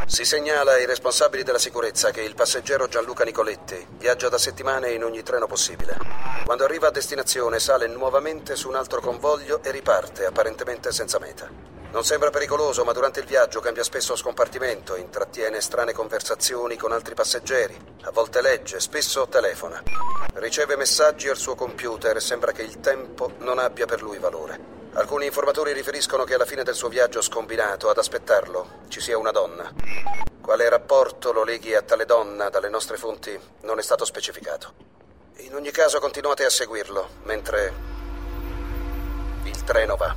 Si segnala ai responsabili della sicurezza che il passeggero Gianluca Nicoletti viaggia da settimane in ogni treno possibile. Quando arriva a destinazione sale nuovamente su un altro convoglio e riparte, apparentemente senza meta. Non sembra pericoloso, ma durante il viaggio cambia spesso scompartimento, intrattiene strane conversazioni con altri passeggeri, a volte legge, spesso telefona. Riceve messaggi al suo computer e sembra che il tempo non abbia per lui valore. Alcuni informatori riferiscono che alla fine del suo viaggio scombinato, ad aspettarlo, ci sia una donna. Quale rapporto lo leghi a tale donna dalle nostre fonti non è stato specificato. In ogni caso continuate a seguirlo, mentre il treno va.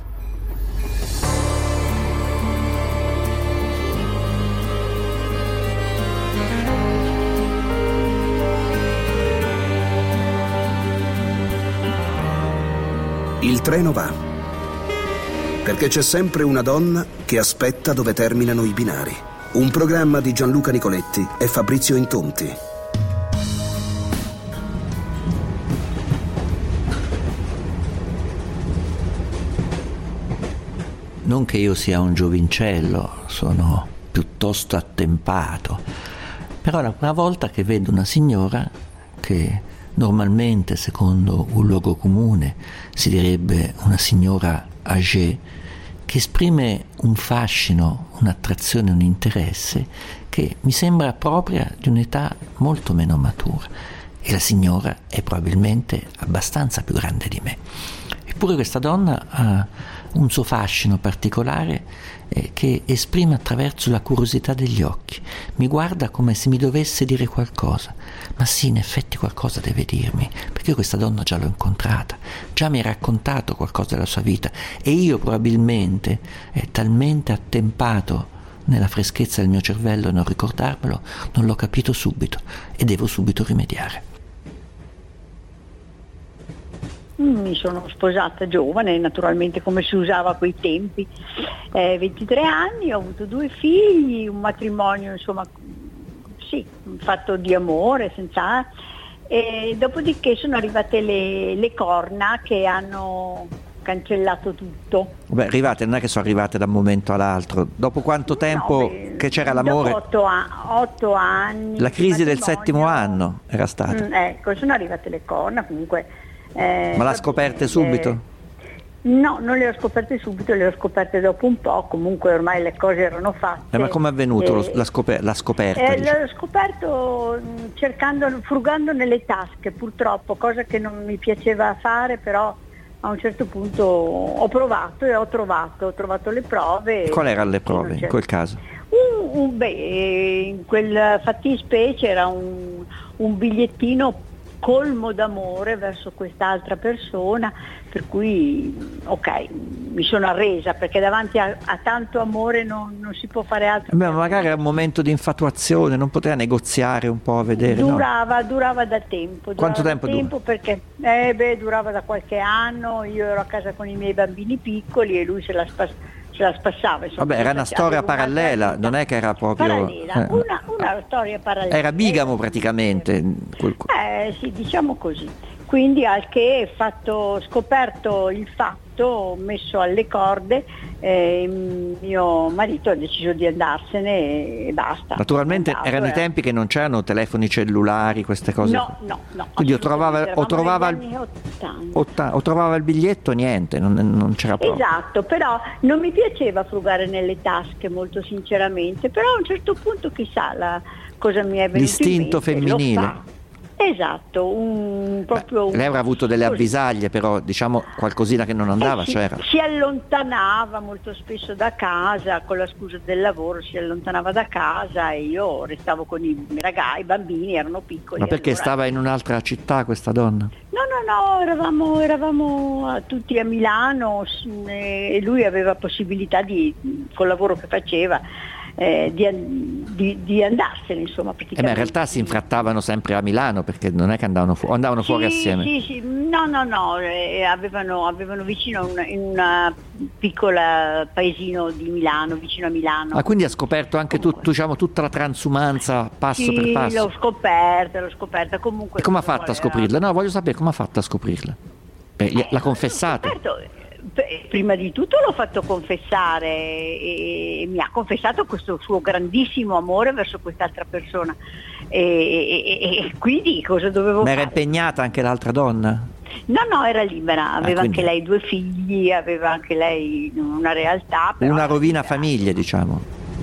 Il treno va. Perché c'è sempre una donna che aspetta dove terminano i binari. Un programma di Gianluca Nicoletti e Fabrizio Intonti. Non che io sia un giovincello, sono piuttosto attempato, però è la prima volta che vedo una signora che normalmente, secondo un luogo comune, si direbbe una signora âgée, che esprime un fascino, un'attrazione, un interesse che mi sembra propria di un'età molto meno matura, e la signora è probabilmente abbastanza più grande di me. Eppure questa donna ha un suo fascino particolare che esprime attraverso la curiosità degli occhi. Mi guarda come se mi dovesse dire qualcosa. Ma sì, in effetti qualcosa deve dirmi, perché io questa donna già l'ho incontrata, già mi ha raccontato qualcosa della sua vita, e io probabilmente, talmente attempato nella freschezza del mio cervello a non ricordarmelo, non l'ho capito subito e devo subito rimediare. Mi sono sposata giovane, naturalmente, come si usava a quei tempi, 23 anni, ho avuto 2 figli, un matrimonio, insomma, sì, fatto di amore, senza. E dopodiché sono arrivate le corna che hanno cancellato tutto. Beh, arrivate, non è che sono arrivate da un momento all'altro. Dopo quanto tempo che c'era l'amore? Dopo 8 anni. La crisi del 7° anno era stata. Ecco, sono arrivate le corna, comunque. Ma l'ha scoperte subito? No, non le ho scoperte subito, le ho scoperte dopo un po', comunque ormai le cose erano fatte. Ma come è avvenuto la scoperta? L'ho scoperto frugando nelle tasche, purtroppo, cosa che non mi piaceva fare, però a un certo punto ho provato e ho trovato le prove. Quali erano le prove in quel caso? In quel fattispecie era un bigliettino colmo d'amore verso quest'altra persona, per cui mi sono arresa, perché davanti a tanto amore non si può fare altro. Beh, magari era un momento di infatuazione, non poteva negoziare un po' a vedere. Durava da tempo. Quanto tempo dura? Perché durava da qualche anno, io ero a casa con i miei bambini piccoli e lui se la spassava. Insomma. Vabbè, era una storia parallela, non è che era proprio. Parallela, una storia parallela. Era bigamo praticamente. Sì, diciamo così. Quindi al che scoperto il fatto, ho messo alle corde, mio marito ha deciso di andarsene e basta. Naturalmente erano i tempi che non c'erano telefoni cellulari, queste cose. No. Quindi o trovava il biglietto, niente, non c'era proprio. Esatto, però non mi piaceva frugare nelle tasche, molto sinceramente, però a un certo punto chissà cosa mi è venuto l'istinto in mente, femminile. Esatto, lei avrà avuto delle avvisaglie, però diciamo qualcosina che non andava, c'era. Si allontanava molto spesso da casa, con la scusa del lavoro si allontanava da casa e io restavo con i ragazzi, i bambini erano piccoli. Ma perché allora. Stava in un'altra città questa donna? No, eravamo tutti a Milano e lui aveva possibilità col lavoro che faceva, di andarsene, insomma, praticamente. In realtà si infrattavano sempre a Milano, perché non è che andavano fuori assieme. Sì, no, avevano vicino in una piccola paesino di Milano, vicino a Milano. Ma quindi ha scoperto anche tutta la transumanza passo per passo? L'ho scoperta comunque. E come ha fatto a scoprirla? No, voglio sapere come ha fatto a scoprirla. L'ha confessato? Prima di tutto l'ho fatto confessare e mi ha confessato questo suo grandissimo amore verso quest'altra persona e quindi cosa dovevo Ma fare? era impegnata anche l'altra donna? No, era libera, aveva quindi anche lei 2 figli, aveva anche lei una realtà. Però una rovina famiglie, diciamo.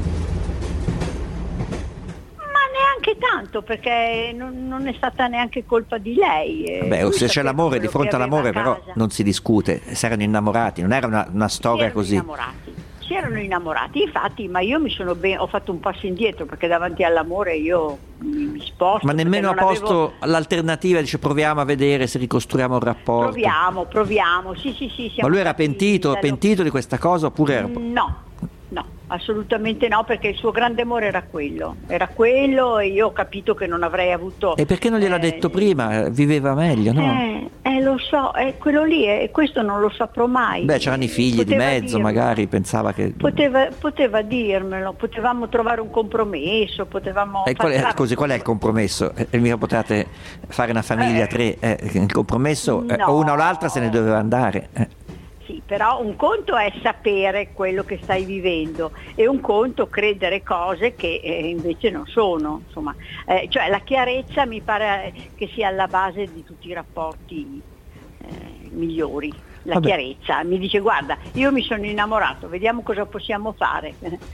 Ma neanche tanto, perché non è stata neanche colpa di lei. Beh, Lui se c'è sapeva l'amore, di quello fronte che aveva all'amore a però casa. non si discute, si erano innamorati, non era una storia così. Si erano innamorati, infatti, ma io ho fatto un passo indietro perché davanti all'amore io mi sposto. Ma nemmeno a perché non posto l'alternativa, dice proviamo a vedere se ricostruiamo un rapporto. Proviamo, sì. Ma lui era pentito di questa cosa oppure era... No, assolutamente no, perché il suo grande amore era quello e io ho capito che non avrei avuto... E perché non gliel'ha detto prima? Viveva meglio, no? Lo so, è quello lì e questo non lo saprò mai. Beh, c'erano i figli di mezzo, magari pensava che... Poteva dirmelo, potevamo trovare un compromesso, potevamo... qual è il compromesso? Mica potete fare una famiglia 3, il compromesso o una o l'altra se ne doveva andare. Sì, però un conto è sapere quello che stai vivendo e un conto credere cose che invece non sono, insomma, cioè la chiarezza mi pare che sia alla base di tutti i rapporti migliori. La chiarezza, mi dice guarda, io mi sono innamorato, vediamo cosa possiamo fare,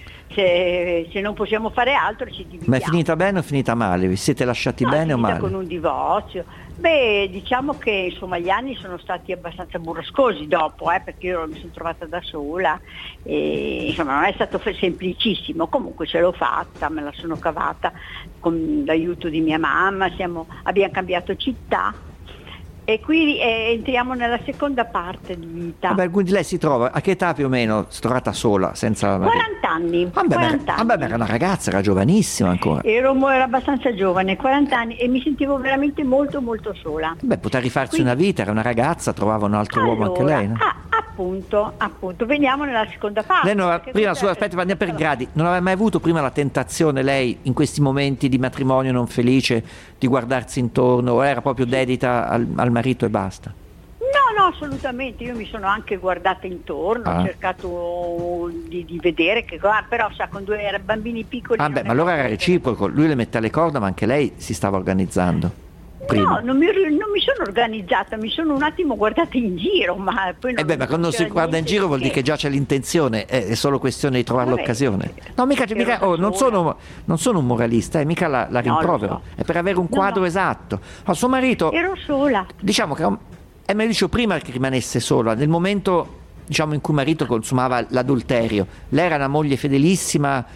se non possiamo fare altro ci dividiamo. Ma è finita bene o è finita male? Vi siete lasciati bene o male? Con un divorzio. Beh, diciamo che insomma gli anni sono stati abbastanza burrascosi dopo, perché io mi sono trovata da sola e insomma non è stato semplicissimo, comunque ce l'ho fatta, me la sono cavata con l'aiuto di mia mamma, abbiamo cambiato città. E qui entriamo nella seconda parte di vita. Vabbè, quindi lei si trova, a che età più o meno si è trovata sola? Senza... 40 anni. Vabbè, era una ragazza, era giovanissima ancora. Ero abbastanza giovane, 40 anni, e mi sentivo veramente molto molto sola. Beh, poteva rifarsi una vita, era una ragazza, trovava un altro uomo anche lei, no? Appunto, veniamo nella seconda parte. Lei non aveva, prima aspetta, andiamo per gradi, non aveva mai avuto prima la tentazione lei, in questi momenti di matrimonio non felice, di guardarsi intorno, o era proprio dedita al marito e basta? No, assolutamente, io mi sono anche guardata intorno, ho cercato di vedere che però sa, con 2 bambini piccoli... Ma allora era reciproco, lui le mette alle corna ma anche lei si stava organizzando prima. No, non mi sono organizzata, mi sono un attimo guardata in giro, ma poi non... ma quando si guarda in giro vuol dire che già c'è l'intenzione, è solo questione di trovare l'occasione. No, mica non sono un moralista, mica la rimprovero, no. È per avere un quadro esatto. Suo marito... Ero sola. Diciamo che è meglio dicevo prima che rimanesse sola, nel momento diciamo in cui il marito consumava l'adulterio, lei era una moglie fedelissima,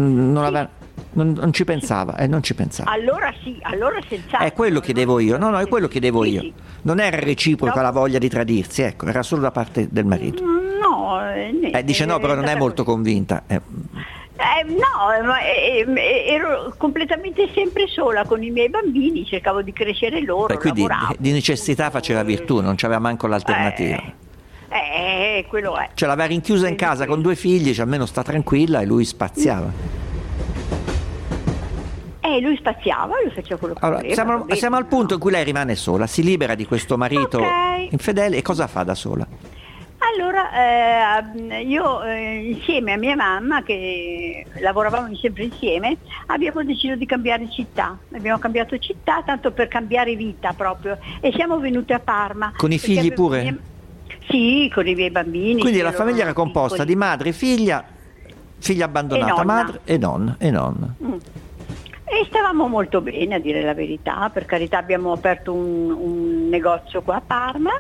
non ci pensava, non ci pensava. Allora senz'altro. È quello che chiedevo io, è quello che chiedevo io. Sì. Non era reciproca la voglia di tradirsi, ecco, era solo da parte del marito. No. Dice no, però non è molto convinta. Ero completamente sempre sola con i miei bambini, cercavo di crescere loro, quindi lavoravo. Di necessità faceva virtù, non c'aveva manco l'alternativa. Quello è. Cioè l'aveva rinchiusa in casa con 2 figli, cioè almeno sta tranquilla, e lui spaziava. Lui spaziava, lui faceva quello che voleva. Siamo al punto in cui lei rimane sola, si libera di questo marito infedele, e cosa fa da sola? Allora io insieme a mia mamma, che lavoravamo sempre insieme, abbiamo deciso di cambiare città. Abbiamo cambiato città tanto per cambiare vita proprio, e siamo venute a Parma. Con i figli pure? Sì, con i miei bambini. Quindi la famiglia era composta di madre, figlia abbandonata, madre e nonna. E stavamo molto bene, a dire la verità. Per carità, abbiamo aperto un negozio qua a Parma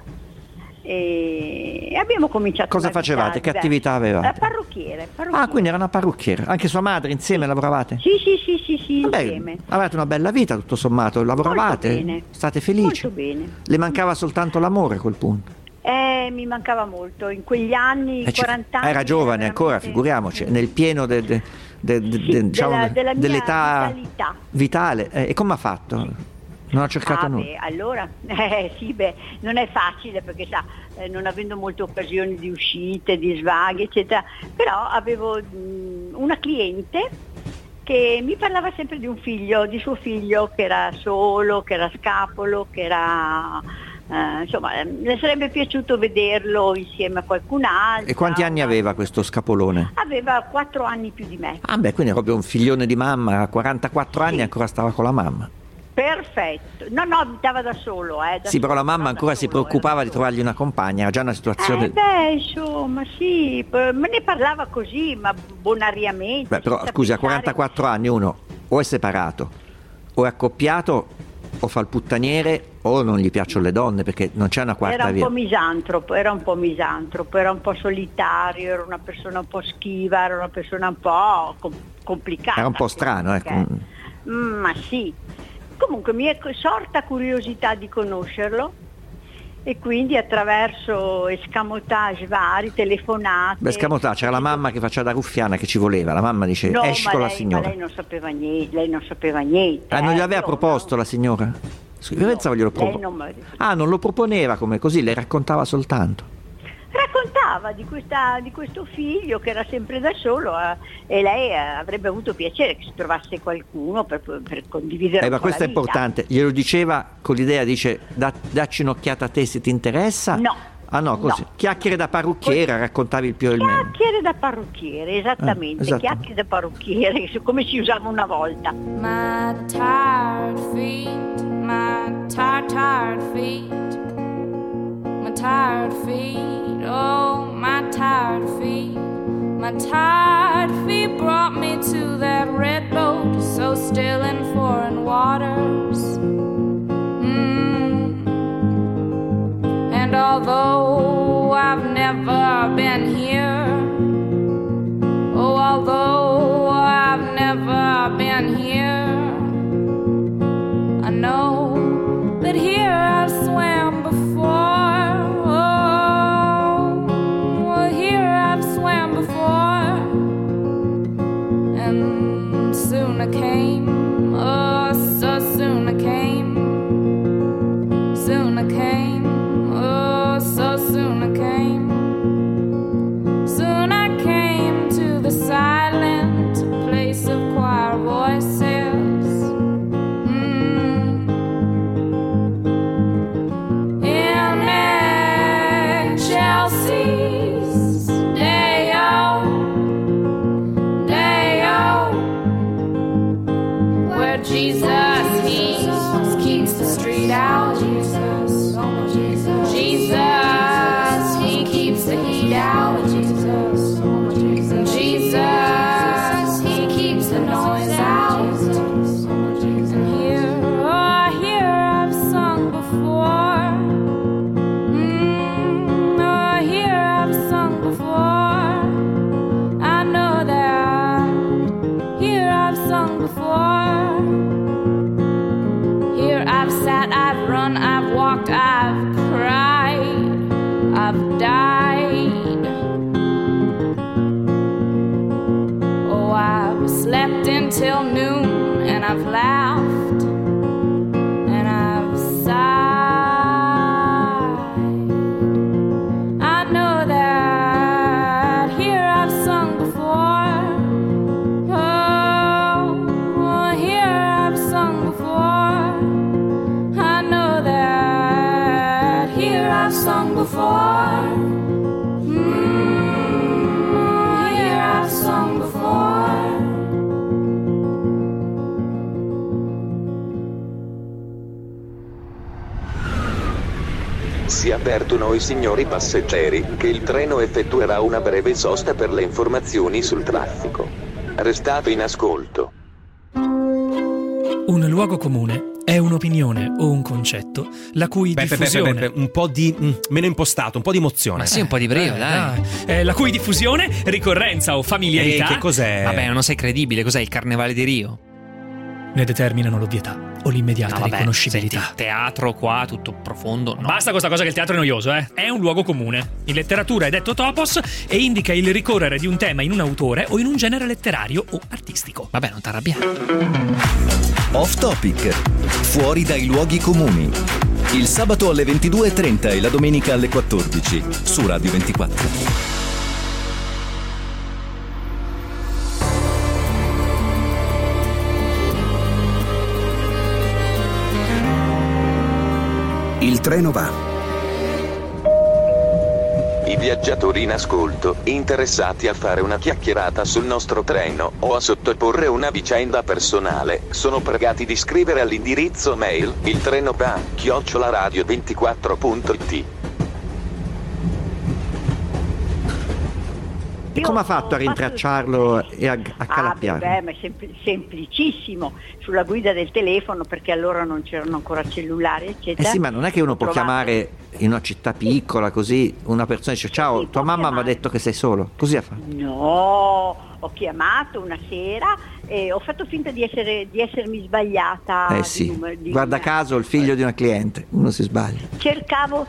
e abbiamo cominciato. Cosa facevate? Che attività avevate? Parrucchiere. Quindi era una parrucchiera. Anche sua madre insieme lavoravate? Sì, insieme. Avevate una bella vita tutto sommato, lavoravate? Molto bene. State felici? Molto bene. Le mancava soltanto l'amore a quel punto? Mi mancava molto, in quegli anni, 40 anni. Era giovane ancora, figuriamoci, nel pieno dell'età vitale. E come ha fatto? Non ha cercato nulla? Allora, non è facile perché non avendo molte occasioni di uscite, di svaghi, eccetera, però avevo una cliente che mi parlava sempre di suo figlio che era solo, che era scapolo, che era insomma, le sarebbe piaciuto vederlo insieme a qualcun altro. E quanti anni aveva questo scapolone? Aveva 4 anni più di me. Ah beh, quindi è proprio un figlione di mamma, a 44 anni ancora stava con la mamma. Perfetto. No, abitava da solo. Sì, però la mamma ancora si preoccupava di trovargli una compagna, era già una situazione... insomma, sì, me ne parlava così, ma bonariamente. Beh, però scusi, a 44 anni uno o è separato, o è accoppiato, o fa il puttaniere, o non gli piacciono le donne, perché non c'è una quarta via. Era un po' misantropo, era un po' solitario, era una persona un po' schiva, era una persona un po' complicata. Era un po' strano, ecco. Ma sì. Comunque mi è sorta curiosità di conoscerlo e quindi attraverso escamotage vari, telefonate. Beh, escamotage, c'era la mamma che faceva da ruffiana, che ci voleva, la mamma dice esci con la signora. Ma lei non sapeva niente. Non gli aveva proposto la signora? Pensavo glielo non lo proponeva come così, le raccontava soltanto. Raccontava di questo figlio che era sempre da solo e lei avrebbe avuto piacere che si trovasse qualcuno per condividere ma questo è importante, glielo diceva con l'idea, dice dacci un'occhiata a te se ti interessa? No. Ah no, così. No. Chiacchiere da parrucchiera, raccontavi il più e il meno. Chiacchiere da parrucchiere, esattamente. Chiacchiere da parrucchiere, come si usava una volta. My tired feet, my tired feet, my tired feet, oh my tired feet, my tired feet brought me to that red boat, so still in foreign waters. And although I've never been here, oh, although I've never been here, I know that here I've swam before, oh, here I've swam before, and soon I came, oh, so soon I came, soon I came. So soon I came, soon I came to the silent place of choir voices. In Chelsea's Day-O, where Jesus, he keeps the street out. Jesus, he keeps the heat out. Jesus, he keeps the noise out. And here I've sung before. Here I've sung before. I know that. Here I've sung before. Here I've sat, I've run, I've walked, I've cried, I've died. Oh, I've slept until noon, and I've laughed, and I've sighed. I know that here I've sung before. Oh, here I've sung before. I know that here I've sung before. Here I've sung before. Si avvertono i signori passeggeri che il treno effettuerà una breve sosta per le informazioni sul traffico. Restate in ascolto. Un luogo comune è un'opinione o un concetto la cui diffusione... un po' di... meno impostato, un po' di emozione. Ma sì, un po' di brio, dai. La cui diffusione, ricorrenza o familiarità... che cos'è? Vabbè, non sei credibile, cos'è il Carnevale di Rio? Ne determinano l'ovvietà o l'immediata riconoscibilità. Senti, teatro qua, tutto profondo, no. Basta questa cosa che il teatro è noioso, È un luogo comune. In letteratura è detto topos e indica il ricorrere di un tema in un autore o in un genere letterario o artistico. Vabbè, non t'arrabbiare. Off Topic. Fuori dai luoghi comuni. Il sabato alle 22:30 e la domenica alle 14 su Radio 24. Il treno va. I viaggiatori in ascolto, interessati a fare una chiacchierata sul nostro treno o a sottoporre una vicenda personale, sono pregati di scrivere all'indirizzo mail iltrenova@radio24.it. E come ha fatto a rintracciarlo e a calappiare? Ma è semplicissimo, sulla guida del telefono, perché allora non c'erano ancora cellulari, eccetera. Sì, ma non è che uno può chiamare in una città piccola così, una persona dice ciao, tua mamma mi ha detto che sei solo, così ha fatto? No, ho chiamato una sera e ho fatto finta di essermi sbagliata. Sì, guarda caso il figlio di una cliente, uno si sbaglia. Cercavo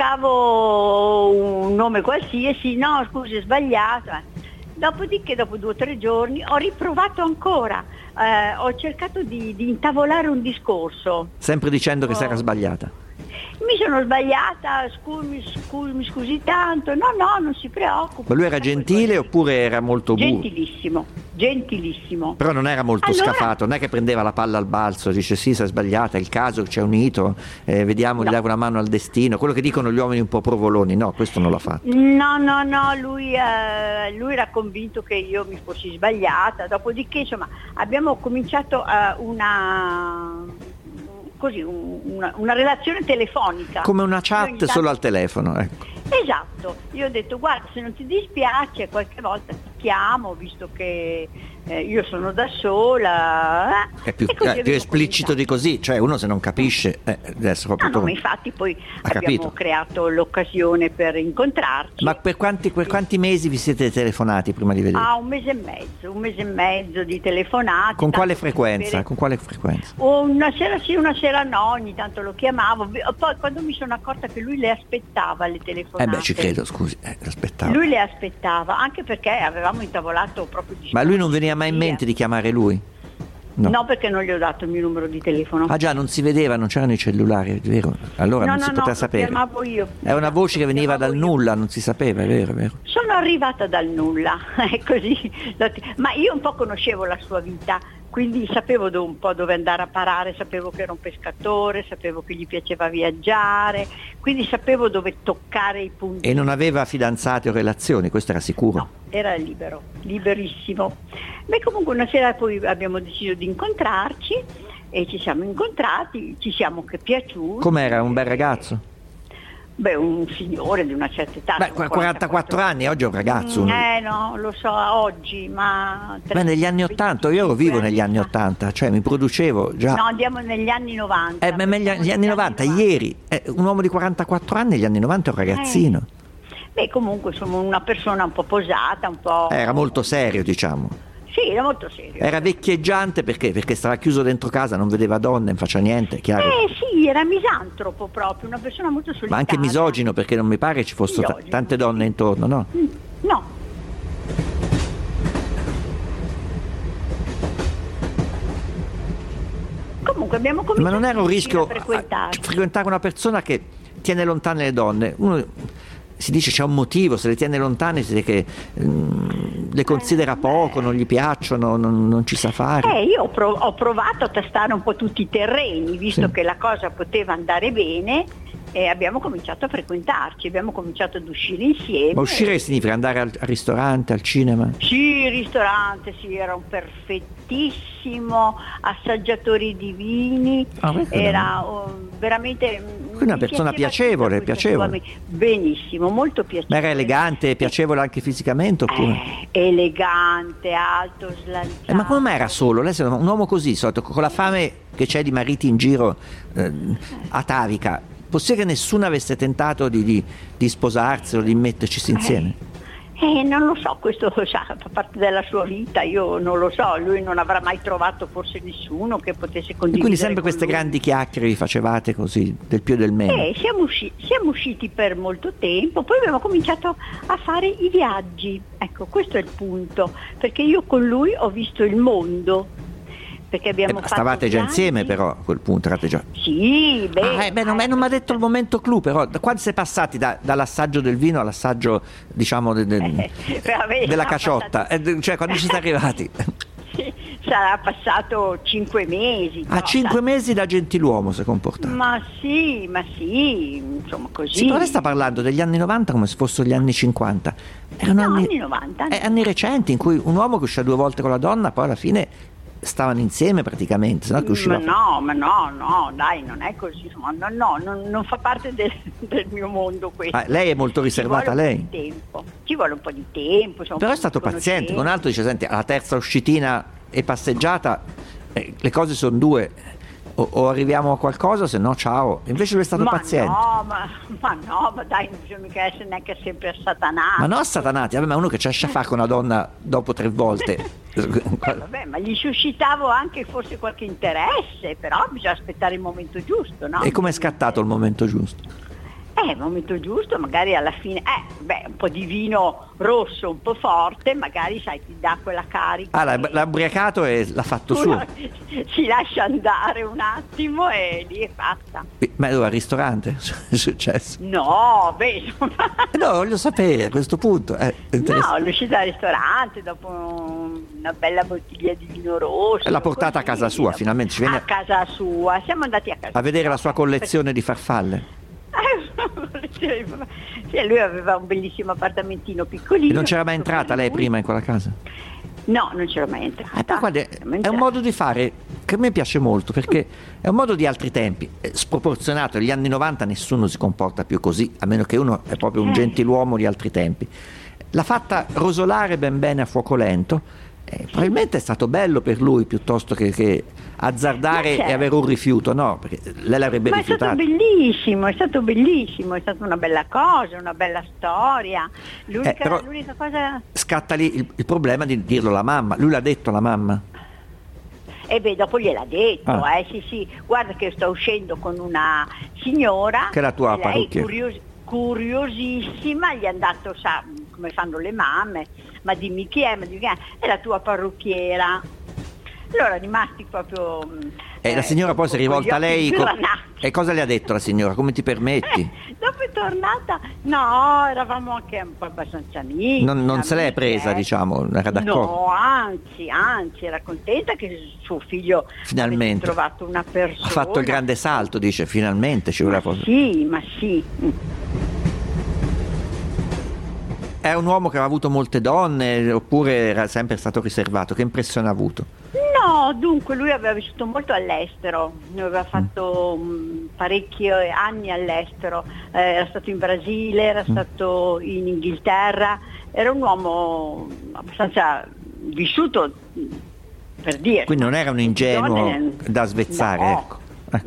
un nome qualsiasi, no scusi è sbagliato. Dopodiché dopo 2 o 3 giorni ho riprovato ancora, ho cercato di intavolare un discorso. Sempre dicendo che si era sbagliata. Mi sono sbagliata, mi scusi tanto, no, non si preoccupi. Ma lui era gentile oppure era molto gentilissimo. Però non era molto scafato, non è che prendeva la palla al balzo, dice sì, si è sbagliata, è il caso che ci ha unito, vediamo di dare una mano al destino, quello che dicono gli uomini un po' provoloni, no, questo non l'ha fatto. No, lui era convinto che io mi fossi sbagliata, dopodiché insomma abbiamo cominciato una relazione telefonica. Come una chat solo al telefono, ecco. Esatto, io ho detto guarda, se non ti dispiace qualche volta ti chiamo, visto che io sono da sola. È più esplicito di così, cioè uno se non capisce adesso proprio. No, ma infatti poi abbiamo creato l'occasione per incontrarci. Ma per quanti mesi vi siete telefonati prima di vedere? Un mese e mezzo di telefonate. Con quale frequenza? Una sera sì, una sera no, ogni tanto lo chiamavo, poi quando mi sono accorta che lui le aspettava le telefonate. Ci credo, scusi, aspettava. Lui le aspettava, anche perché avevamo intavolato proprio di... Ma lui non veniva mai in mente di chiamare lui? No, perché non gli ho dato il mio numero di telefono. Ah già, non si vedeva, non c'erano i cellulari, è vero? Allora non si poteva sapere. Chiamavo io. È una voce che veniva dal nulla, non si sapeva, è vero? Sono arrivata dal nulla, è così. Ma io un po' conoscevo la sua vita, quindi sapevo un po' dove andare a parare, sapevo che era un pescatore, sapevo che gli piaceva viaggiare, quindi sapevo dove toccare i punti. E non aveva fidanzati o relazioni, questo era sicuro? No, era liberissimo. Beh, comunque una sera poi abbiamo deciso di incontrarci e ci siamo incontrati, ci siamo che piaciuti. Com'era, un bel ragazzo? Beh, un signore di una certa età. Beh, 44 anni, oggi è un ragazzo. No, lo so, oggi, ma... Beh, negli anni 80, io ero vivo negli anni 80, cioè mi producevo già... No, andiamo negli anni 90. Negli anni 90, ieri, un uomo di 44 anni negli anni 90 è un ragazzino. Beh, comunque sono una persona un po' posata, un po'... Era molto serio, diciamo. Sì, era molto serio. Era vecchieggiante perché stava chiuso dentro casa, non vedeva donne, non faceva niente, chiaro? Sì, era misantropo proprio, una persona molto solitaria. Ma anche misogino, perché non mi pare ci fossero tante donne intorno, no? No. Comunque abbiamo cominciato. Ma non era un rischio frequentare una persona che tiene lontane le donne? Uno si dice c'è un motivo, se le tiene lontane si dice che le considera poco, non gli piacciono, non ci sa fare. Io ho provato a tastare un po' tutti i terreni, visto che la cosa poteva andare bene, e abbiamo cominciato a frequentarci, abbiamo cominciato ad uscire insieme. Ma uscire significa andare al ristorante, al cinema? Sì, ristorante, sì, era un perfettissimo assaggiatore di vini, era veramente... Una persona piacevole. Benissimo, molto piacevole. Ma era elegante, piacevole anche fisicamente oppure? Elegante, alto, slanciato. Ma come mai era solo? Lei è un uomo così, con la fame che c'è di mariti in giro atavica. Possibile che nessuno avesse tentato di sposarsi o di metterci insieme? Non lo so, questo fa parte della sua vita, io non lo so, lui non avrà mai trovato forse nessuno che potesse condividere. E quindi sempre queste grandi chiacchiere vi facevate così, del più e del meno? Siamo usciti per molto tempo, poi abbiamo cominciato a fare i viaggi, ecco, questo è il punto, perché io con lui ho visto il mondo. Perché abbiamo stavate già insieme però a quel punto, eravate già... Sì, non mi ha detto il momento clou, però quando siete passati dall'assaggio del vino all'assaggio, diciamo, della caciotta, cioè quando ci siete arrivati? Sì, sarà passato 5 mesi. A 5 mesi da gentiluomo si è comportato. Ma sì, insomma così. Sì, però lei sta parlando degli anni 90 come se fossero gli anni 50. Erano anni 90. Anni recenti in cui un uomo che usciva 2 volte con la donna poi alla fine stavano insieme praticamente, sennò che usciva. Ma no, dai, non è così, insomma, non fa parte del mio mondo questo. Lei è molto riservata, lei? Ci vuole un po' di tempo. Insomma, però è stato paziente, con un altro dice, senti, alla terza uscitina e passeggiata le cose sono 2, o arriviamo a qualcosa, se no ciao. Invece lui è stato paziente. Ma dai, non bisogna mica essere neanche sempre assatanato. Ma no assatanati, ma uno che ci lascia fare con una donna dopo 3 volte. Vabbè, ma gli suscitavo anche forse qualche interesse, però bisogna aspettare il momento giusto, no? E come è scattato il momento giusto? Il momento giusto, magari alla fine, un po' di vino rosso un po' forte, magari sai, ti dà quella carica. L'ha ubriacato e l'ha fatto suo. Si lascia andare un attimo e lì è fatta. Ma dove, al ristorante è successo? No, no, voglio sapere a questo punto. No, l'uscita al ristorante dopo una bella bottiglia di vino rosso. E l'ha portata a casa sua, finalmente ci viene. A casa sua, siamo andati a casa a vedere la sua collezione di farfalle. Sì, lui aveva un bellissimo appartamentino piccolino. E non c'era mai entrata lei prima in quella casa? No, non c'era mai entrata. Però guarda, è un modo di fare che a me piace molto, perché è un modo di altri tempi, è sproporzionato. Negli anni 90 nessuno si comporta più così, a meno che uno è proprio un gentiluomo di altri tempi. L'ha fatta rosolare ben bene a fuoco lento. Probabilmente è stato bello per lui piuttosto che azzardare e avere un rifiuto, no? Perché lei l'avrebbe rifiutato. È stato bellissimo, è stata una bella cosa, una bella storia. L'unica cosa. Scatta lì il problema di dirlo alla mamma. Lui l'ha detto alla mamma? Dopo gliel'ha detto, sì. Guarda che sto uscendo con una signora. Che è la tua parrucchiera. Curiosissima, gli è andato, sa come fanno le mamme, ma dimmi chi è, è la tua parrucchiera. Allora rimasti proprio. La signora poi si è rivolta a lei e cosa le ha detto la signora? Come ti permetti? Dopo è tornata, no, eravamo anche un po' abbastanza amici. Non se l'è presa, diciamo, era d'accordo? No, anzi, era contenta che suo figlio finalmente avesse trovato una persona. Ha fatto il grande salto, dice, finalmente ci voleva. Ma sì. È un uomo che aveva avuto molte donne oppure era sempre stato riservato? Che impressione ha avuto? No, dunque lui aveva vissuto molto all'estero, aveva fatto parecchi anni all'estero, era stato in Brasile, era stato in Inghilterra, era un uomo abbastanza vissuto, per dire. Quindi non era un ingenuo da svezzare, no, ecco.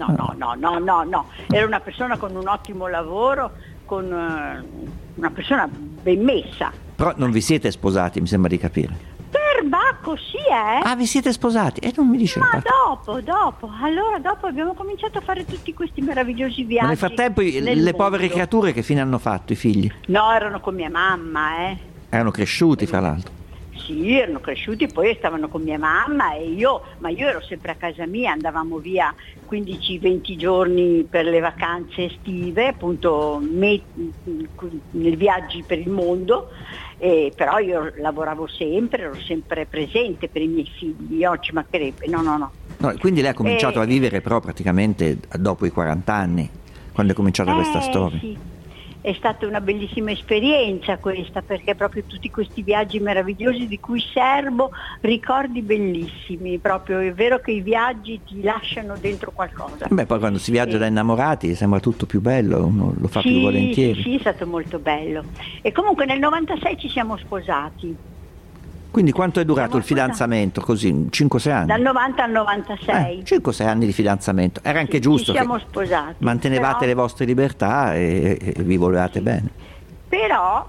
No, era una persona con un ottimo lavoro, con una persona ben messa. Però non vi siete sposati, mi sembra di capire. Per Bacco sì, vi siete sposati? E non mi dice. Ma dopo. Allora dopo abbiamo cominciato a fare tutti questi meravigliosi viaggi. Ma nel frattempo le povere creature che fine hanno fatto, i figli? No, erano con mia mamma, Erano cresciuti, fra l'altro. Sì, erano cresciuti, poi stavano con mia mamma e io ero sempre a casa mia, andavamo via 15-20 giorni per le vacanze estive, appunto nei viaggi per il mondo, però io lavoravo sempre, ero sempre presente per i miei figli, ci mancherebbe, no. Quindi lei ha cominciato a vivere però praticamente dopo i 40 anni, quando è cominciata questa storia. Sì. È stata una bellissima esperienza questa, perché proprio tutti questi viaggi meravigliosi di cui serbo ricordi bellissimi, proprio è vero che i viaggi ti lasciano dentro qualcosa. Poi quando si viaggia da innamorati sembra tutto più bello, uno lo fa più volentieri. Sì, è stato molto bello. E comunque nel 96 ci siamo sposati. Quindi quanto è durato il fidanzamento? Così, 5-6 anni? Dal 90 al 96. 5-6 anni di fidanzamento. Era anche giusto ci siamo sposati. Mantenevate le vostre libertà e vi volevate bene. Però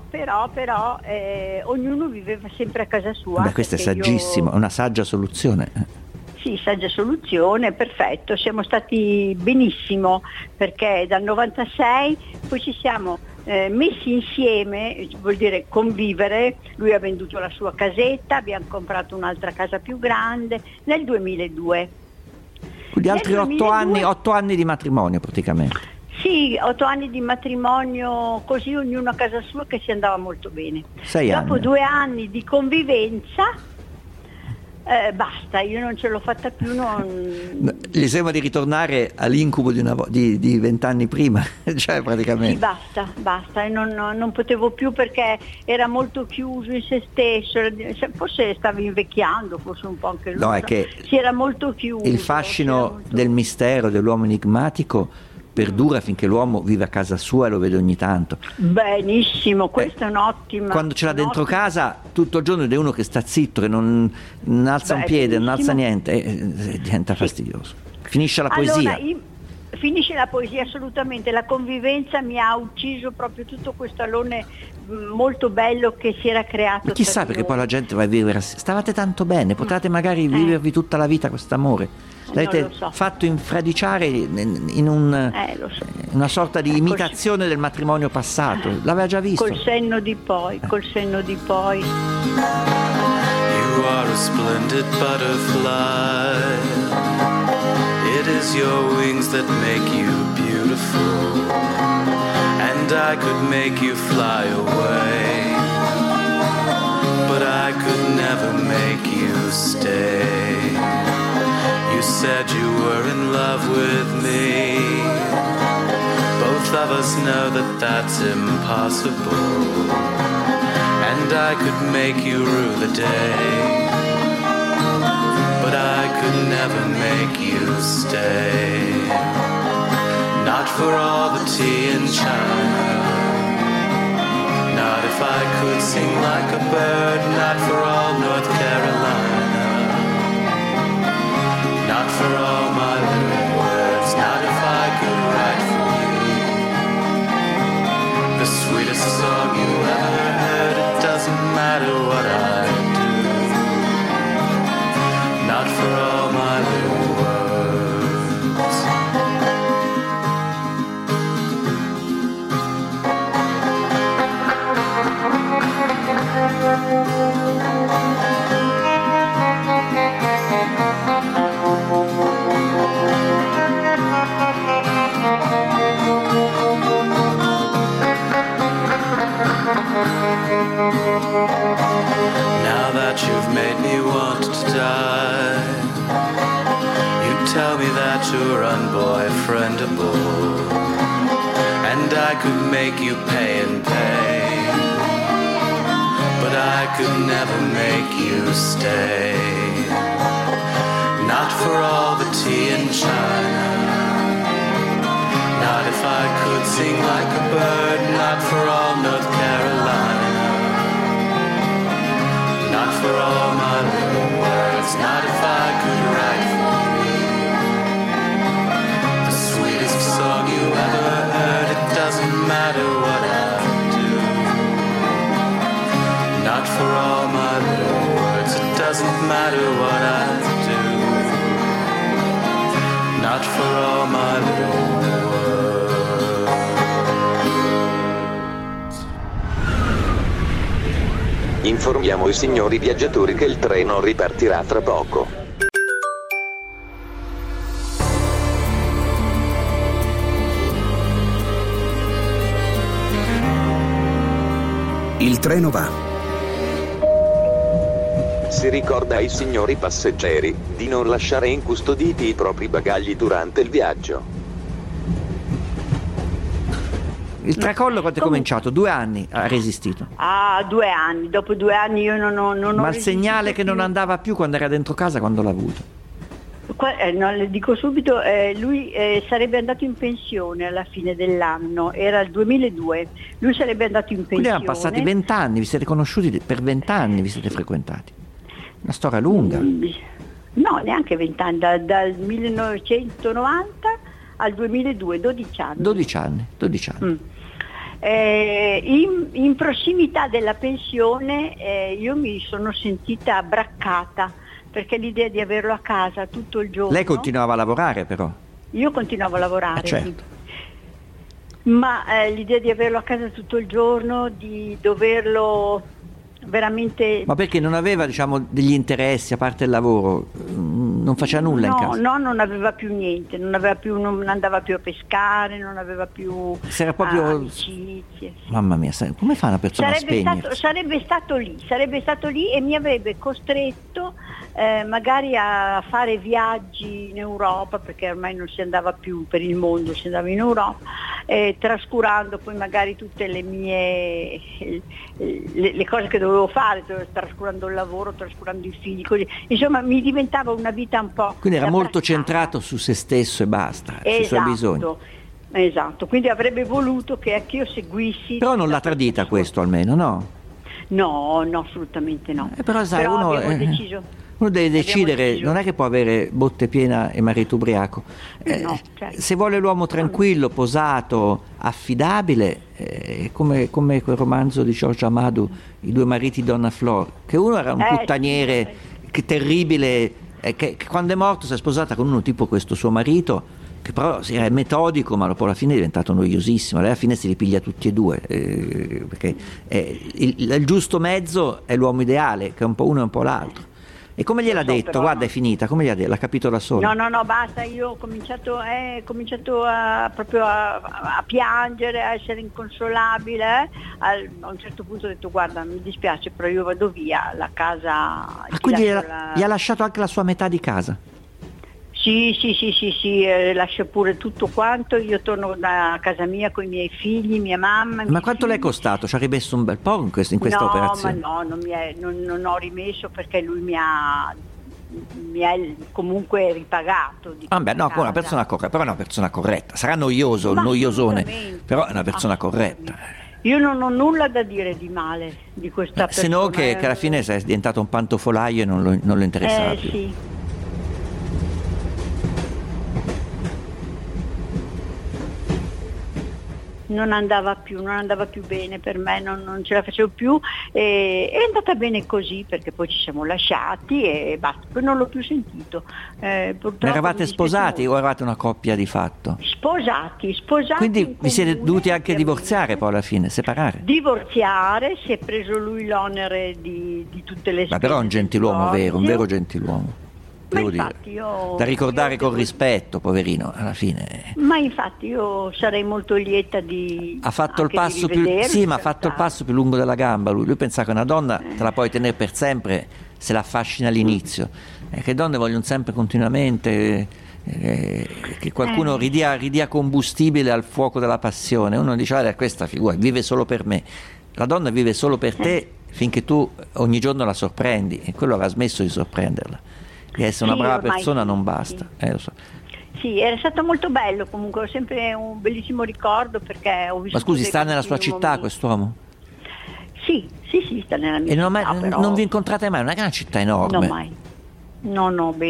ognuno viveva sempre a casa sua. Questa è saggissimo, è una saggia soluzione. Sì, saggia soluzione, perfetto. Siamo stati benissimo perché dal 96 poi ci siamo messi insieme, vuol dire convivere. Lui ha venduto la sua casetta, abbiamo comprato un'altra casa più grande nel 2002. Quindi altri 8 anni di matrimonio praticamente. Sì, 8 anni di matrimonio, così ognuno a casa sua, che si andava molto bene. 6 anni. Dopo 2 anni di convivenza Basta, io non ce l'ho fatta più. Gli sembra di ritornare all'incubo di 20 anni prima, cioè praticamente. Sì, basta, e non potevo più perché era molto chiuso in se stesso, forse stava invecchiando, forse un po' anche lui. No, è che si era molto chiuso. Il fascino del mistero dell'uomo enigmatico perdura finché l'uomo vive a casa sua e lo vede ogni tanto. Benissimo, questa è un'ottima. Quando ce l'ha dentro casa tutto il giorno ed è uno che sta zitto, che non alza un piede, non alza niente, diventa fastidioso. Finisce la poesia. Finisce la poesia, assolutamente. La convivenza mi ha ucciso proprio tutto questo alone molto bello che si era creato. Chissà, perché poi la gente va a vivere. Stavate tanto bene, potete magari vivervi tutta la vita quest'amore. L'avete fatto infradiciare in una sorta di imitazione del matrimonio passato. L'aveva già visto. Col senno di poi. You are a splendid butterfly. It is your wings that make you beautiful. And I could make you fly away, but I could never make you stay. You said you were in love with me. Both of us know that that's impossible. And I could make you rue the day, but I could never make you stay. Not for all the tea in China, not if I could sing like a bird, not for all North Carolina, not for all my little words, not if I could write for you the sweetest song you ever heard. It doesn't matter what I do, not for all my little words. Now that you've made me want to die, you tell me that you're unboyfriendable, and I could make you pay and pay, but I could never make you stay. Not for all the tea in China, not if I could sing like a bird, not for all North Carolina, not for all my little words, not if I could write for you the sweetest song you ever heard. It doesn't matter what I do, not for all my little words. It doesn't matter what I do, not for all my little words. Informiamo i signori viaggiatori che il treno ripartirà tra poco. Il treno va. Si ricorda ai signori passeggeri di non lasciare incustoditi i propri bagagli durante il viaggio. Il tracollo quando è cominciato? 2 anni ha resistito. 2 anni. Dopo 2 anni io non ho Ma il segnale che non andava più quando era dentro casa, quando l'ha avuto? Le dico subito, lui sarebbe andato in pensione alla fine dell'anno, era il 2002, lui sarebbe andato in pensione. Quindi erano passati 20 anni, vi siete conosciuti per 20 anni, vi siete frequentati. Una storia lunga. No, neanche 20 anni, dal 1990 al 2002, 12 anni. 12 anni. In prossimità della pensione io mi sono sentita abbraccata, perché l'idea di averlo a casa tutto il giorno... Lei continuava a lavorare però? Io continuavo a lavorare, certo. Sì. Ma l'idea di averlo a casa tutto il giorno, di doverlo veramente... Ma perché non aveva, diciamo, degli interessi a parte il lavoro? non faceva nulla in casa? No, non aveva più niente, non andava più a pescare, non aveva più amicizie. Mamma mia, come fa una persona a spegnersi? Sarebbe stato lì e mi avrebbe costretto magari a fare viaggi in Europa, perché ormai non si andava più per il mondo, si andava in Europa, trascurando poi magari tutte le mie le cose che dovevo fare, trascurando il lavoro, trascurando i figli, così. Insomma, mi diventava una vita un po'... Quindi era molto centrato su se stesso e basta, sui suoi bisogni. Esatto, quindi avrebbe voluto che anch'io seguissi... Però non l'ha tradita questo almeno, no? No, assolutamente no. Però sai, uno deve decidere, non è che può avere botte piena e marito ubriaco. Certo. Se vuole l'uomo tranquillo, posato, affidabile, come quel romanzo di Giorgio Amadou, I due mariti di Donna Flor, che uno era un puttaniere terribile, che quando è morto si è sposata con uno tipo questo suo marito, che però è metodico, ma dopo alla fine è diventato noiosissimo. Lei alla fine si li piglia tutti e due, perché il giusto mezzo è l'uomo ideale, che è un po' uno e un po' l'altro. E come gliel'ha detto? Guarda, è finita, come gliel'ha detto? L'ha capito da sola? No, basta, io ho cominciato proprio a piangere, a essere inconsolabile. A un certo punto ho detto: guarda, mi dispiace, però io vado via, la casa... Quindi gli ha lasciato anche la sua metà di casa? Sì, lascio pure tutto quanto, io torno a casa mia con i miei figli, mia mamma. Ma quanto le è costato? Ci ha rimesso un bel po' in questa operazione? Ma non ho rimesso, perché lui mi ha comunque ripagato. Una persona corretta, però è una persona corretta. Sarà noioso, il noiosone, però è una persona corretta. Io non ho nulla da dire di male di questa persona. Se no che alla fine è diventato un pantofolaio e non lo interessava più. Sì. Non andava più bene per me, non ce la facevo più, e è andata bene così, perché poi ci siamo lasciati e basta, poi non l'ho più sentito. Eravate sposati o eravate una coppia di fatto? Sposati. Quindi vi siete dovuti anche divorziare poi alla fine, separare? Divorziare, si è preso lui l'onere di tutte le spese. Ma però è un gentiluomo vero, un vero gentiluomo. Devo dire, da ricordare con rispetto, poverino, alla fine. Ma infatti io sarei molto lieta di... Ha fatto il passo più... Sì, ma ha fatto il passo più lungo della gamba. Lui pensava che una donna te la puoi tenere per sempre se la affascina all'inizio. Che donne vogliono sempre continuamente che qualcuno ridia combustibile al fuoco della passione. Uno dice: questa figura vive solo per me. La donna vive solo per te finché tu ogni giorno la sorprendi, e quello avrà smesso di sorprenderla. Che essere una brava persona non basta, lo so. Sì, era stato molto bello, comunque ho sempre un bellissimo ricordo, perché ho visto... Ma scusi, sta nella sua città quest'uomo? Sì, sta nella mia città. Però... Non vi incontrate mai? Non è che è una città enorme? No, mai. No,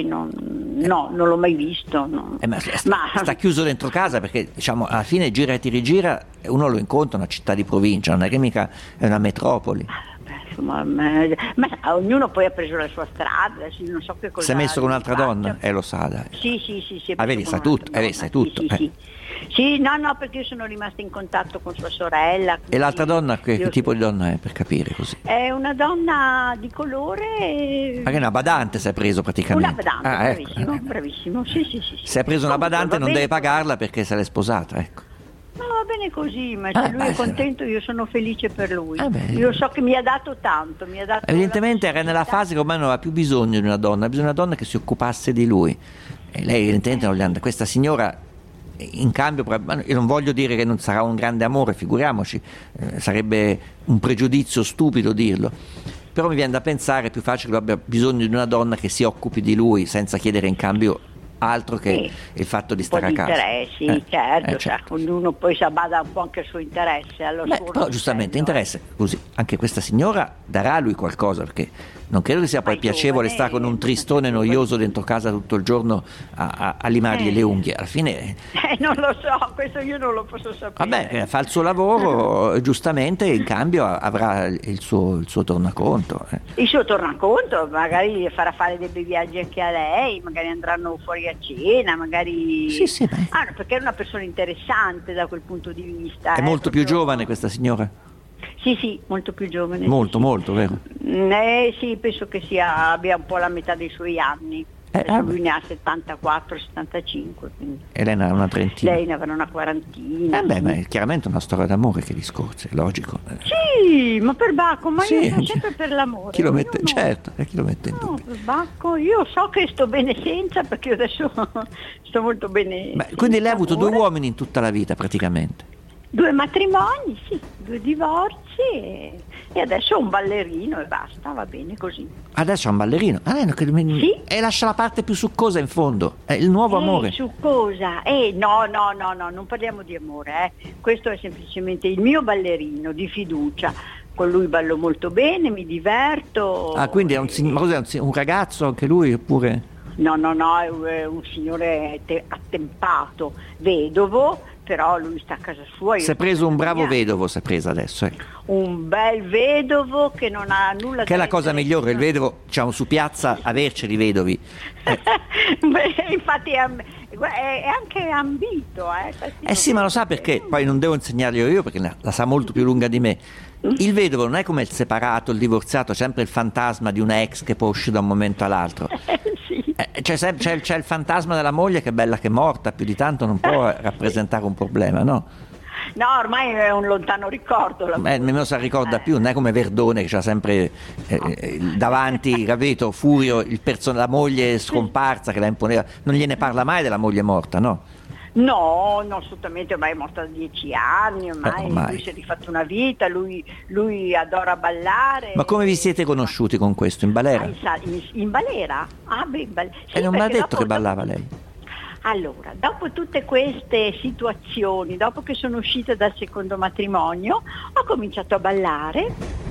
non l'ho mai visto. No. Ma sta chiuso dentro casa, perché diciamo alla fine gira e ti rigira, uno lo incontra in una città di provincia, non è che mica è una metropoli. Ma ognuno poi ha preso la sua strada, non so che cosa. Si è messo con un'altra donna? Lo sa, dai. Sì. Vedi, sai tutto, sai tutto. Sì, no, perché io sono rimasta in contatto con sua sorella. E l'altra donna, che tipo di donna è, per capire così? È una donna di colore... Ma che è una badante, si è preso praticamente? Una badante, bravissimo, sì. Se ha preso una badante non deve pagarla perché se l'è sposata, ecco. No, va bene così, ma se lui è contento io sono felice per lui. Io so che mi ha dato tanto, evidentemente era nella fase che ormai non aveva più bisogno di una donna, bisogno di una donna che si occupasse di lui. E lei evidentemente non gli andava. Questa signora, in cambio, io non voglio dire che non sarà un grande amore, figuriamoci, sarebbe un pregiudizio stupido dirlo. Però mi viene da pensare, è più facile che abbia bisogno di una donna che si occupi di lui senza chiedere in cambio altro che il fatto di stare a casa. Interessi, certo. Ognuno poi si abbada un po' anche al suo interesse. Però giustamente interesse, così anche questa signora darà a lui qualcosa, perché non credo che sia poi piacevole stare con un tristone noioso dentro casa tutto il giorno a limargli le unghie. Alla fine non lo so, questo io non lo posso sapere. Vabbè, fa il suo lavoro, giustamente in cambio avrà il suo tornaconto. Il suo tornaconto, magari farà fare dei bei viaggi anche a lei, magari andranno fuori a cena, magari... Sì, perché è una persona interessante da quel punto di vista. È molto più giovane questa signora? Sì, molto più giovane. Molto, vero? Sì, penso che abbia un po' la metà dei suoi anni. Lui ne ha 74, 75. Quindi. E lei ne ha una trentina. Lei ne avrà una quarantina. Ma è chiaramente una storia d'amore che discorsi, è logico. Sì, ma per Bacco, ma io sono sempre per l'amore. Chi lo mette, certo, chi lo mette in dubbio. Per Bacco, io so che sto bene senza, perché io adesso sto molto bene. Ma quindi lei ha avuto 2 uomini in tutta la vita praticamente? 2 matrimoni, sì, 2 divorzi e adesso un ballerino e basta, va bene così. Adesso è un ballerino? Sì. E lascia la parte più succosa in fondo, è il nuovo amore. Succosa? No, non parliamo di amore, Questo è semplicemente il mio ballerino di fiducia. Con lui ballo molto bene, mi diverto. Quindi è un ragazzo anche lui oppure? No, è un signore attempato, vedovo, però lui sta a casa sua. Si è preso un bravo vedovo, si è preso adesso. Un bel vedovo che non ha nulla. Che è la cosa migliore, il vedovo, diciamo, su piazza averceli vedovi. Beh, infatti è anche ambito. Sì, ma lo sa perché? Poi non devo insegnarglielo io perché la sa molto più lunga di me. Il vedovo non è come il separato, il divorziato, sempre il fantasma di una ex che può uscire da un momento all'altro. Sì. C'è il fantasma della moglie che è bella che è morta, più di tanto non può rappresentare un problema, no? No, ormai è un lontano ricordo. Nemmeno si ricorda più, non è come Verdone che c'ha sempre davanti, capito, Furio, la moglie scomparsa che la imponeva, non gliene parla mai della moglie morta, no? No, assolutamente, ormai è morta da 10 anni, ormai lui si è rifatto una vita, lui adora ballare. Ma come vi siete conosciuti con questo? In balera? In balera? Sì, non mi ha detto che ballava lei? Allora, dopo tutte queste situazioni, dopo che sono uscita dal secondo matrimonio, ho cominciato a ballare.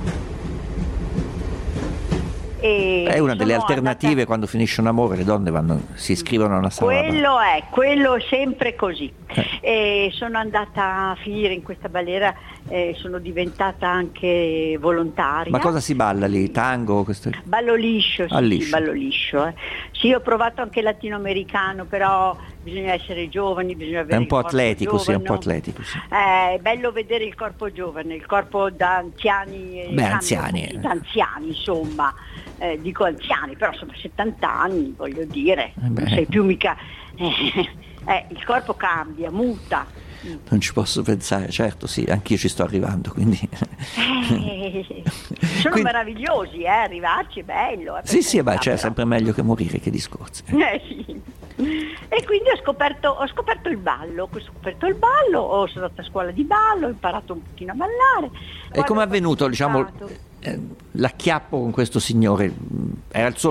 È una delle alternative quando finisce un amore, le donne si iscrivono a una sala. Quello è sempre così. Sono andata a finire in questa balera, sono diventata anche volontaria. Ma cosa si balla lì? Tango? Ballo liscio, sì, ballo liscio. Sì, ho provato anche latinoamericano, però bisogna essere giovani, bisogna avere è un po' atletico, sì, è un po' atletico, sì. È bello vedere il corpo giovane, il corpo da anziani. Anziani. Da anziani, insomma. Dico anziani, però sono 70 anni, voglio dire, non sei più mica. Il corpo cambia, muta. Non ci posso pensare, certo, sì, anch'io ci sto arrivando, quindi. Sono meravigliosi, arrivarci è bello. Sì, c'è sempre meglio che morire, che discorsi. Sì. E quindi ho scoperto il ballo, sono andata a scuola di ballo, ho imparato un pochino a ballare. E come è avvenuto, diciamo, l'acchiappo con questo signore? Era il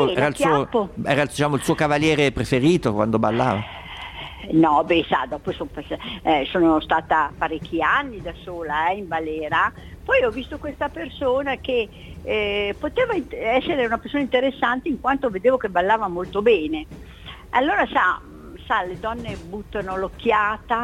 suo cavaliere preferito quando ballava? No, dopo sono stata parecchi anni da sola in balera, poi ho visto questa persona che poteva essere una persona interessante in quanto vedevo che ballava molto bene. Allora sa, le donne buttano l'occhiata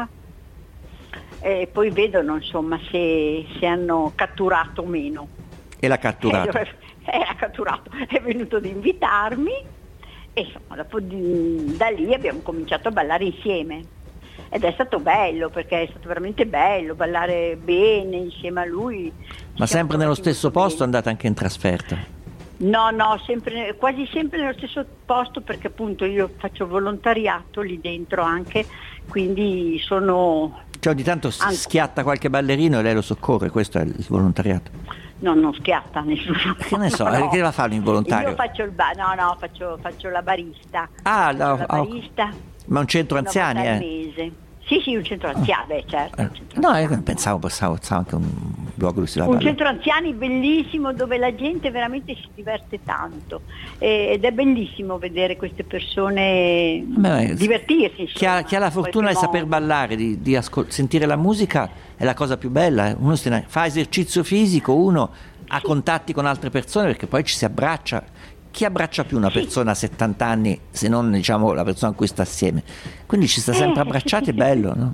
e poi vedono insomma se hanno catturato o meno. E l'ha catturato? Era catturato, è venuto ad invitarmi e insomma dopo da lì abbiamo cominciato a ballare insieme ed è stato bello, perché è stato veramente bello ballare bene insieme a lui. Ma sempre nello stesso posto o andate anche in trasferta? No, quasi sempre nello stesso posto, perché appunto io faccio volontariato lì dentro anche, quindi sono. Cioè ogni tanto schiatta qualche ballerino e lei lo soccorre, questo è il volontariato? No, non schiatta nessuno. Che ne so, no. Che la fanno in volontario? Io faccio faccio la barista. La barista. Ma un centro anziani, mese. Sì, un centro anziani, certo. Pensavo anche un luogo dove si un centro anziani bellissimo dove la gente veramente si diverte tanto ed è bellissimo vedere queste persone divertirsi. Chi ha la fortuna di saper ballare, di sentire la musica è la cosa più bella. Uno fa esercizio fisico, uno ha contatti con altre persone perché poi ci si abbraccia. Chi abbraccia più una persona a 70 anni se non, diciamo, la persona con cui sta assieme? Quindi ci sta sempre abbracciati, è bello, no?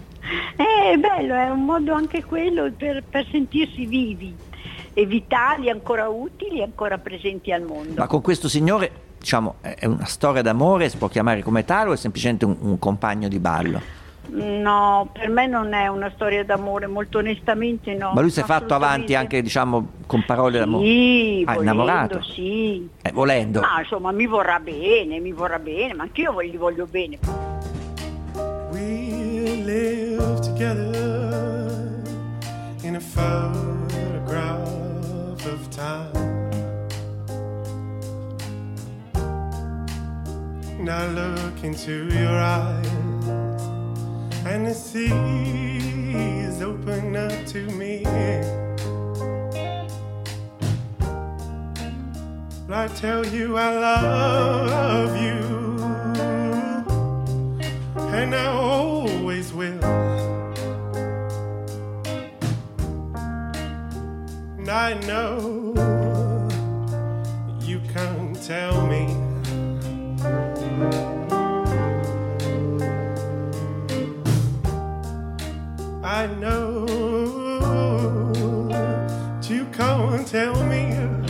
È bello, è un modo anche quello per sentirsi vivi e vitali, ancora utili, ancora presenti al mondo. Ma con questo signore, diciamo, è una storia d'amore, si può chiamare come tale o è semplicemente un compagno di ballo? No, per me non è una storia d'amore, molto onestamente no. Ma lui si è fatto assolutamente. avanti anche, diciamo, con parole d'amore? Sì, Ah, volendo, innamorato? sì. Volendo. Ma insomma mi vorrà bene, ma anch'io gli voglio bene. We live together in a photograph of time. And I look into your eyes and the seas open up to me. I tell you I love you, and I always will. And I know you can't tell me. I know you can't tell me.